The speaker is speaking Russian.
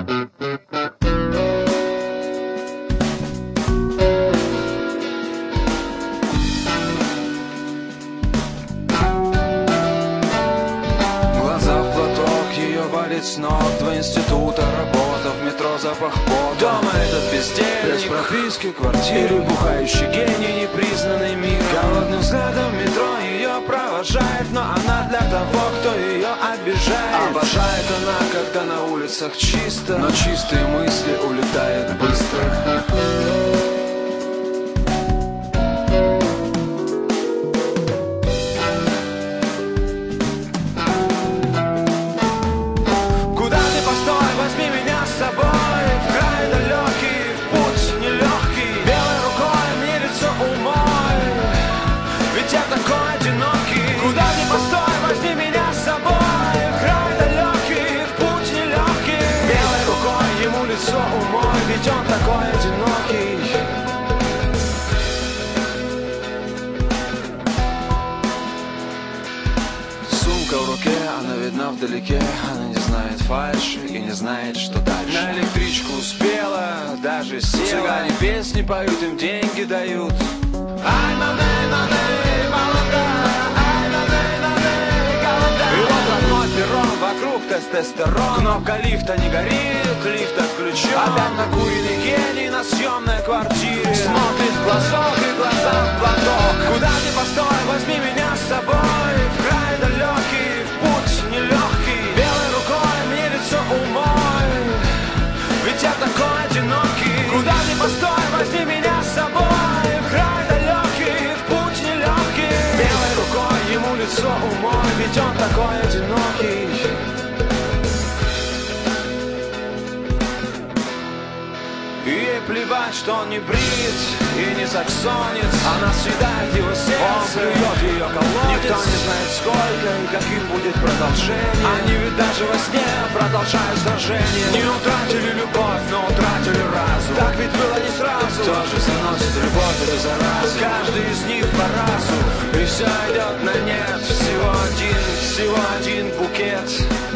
С ног, 2 института, работа, в метро запах пота. Дома этот бездельник, без прописки, квартиры, бухающий гений, непризнанный миром. Голодным взглядом метро ее провожает, но она для того, кто ее обижает. Обожает она, когда на улицах чисто, но чистые мысли улетают быстро. Ведь он такой одинокий. Сумка в руке, она видна вдалеке. Она не знает фальши и не знает, что дальше. На электричку успела, даже села. Цыгане песни поют, им деньги дают. Ай, мамей, мамей, молока. Ай, мамей, мамей, голода. И вот родной перрон, вокруг тестостерон. Кнопка лифта не горит, лифт отключен. Опять накуренный гений на съемной квартире. Смотрит в глазок и глаза в платок. Куда ты постой, возьми меня с собой. В край далекий, в путь нелегкий. Белой рукой мне лицо умой. Ведь я такой одинокий. Куда ты постой, возьми меня с собой. В край далекий, в путь нелегкий. Белой рукой ему лицо умой. Ведь он такой одинокий. И ей плевать, что он не брит и не саксонец. Она съедает его сердце, он плюет ее колодец. Никто не знает сколько и каким будет продолжение. Они ведь даже во сне продолжают сражение. Не утратили любовь, но утратили разум. Так ведь было не сразу. Кто же заносит любовь эту заразу? Каждый из них по разу. И все идет на нет. Всего один букет.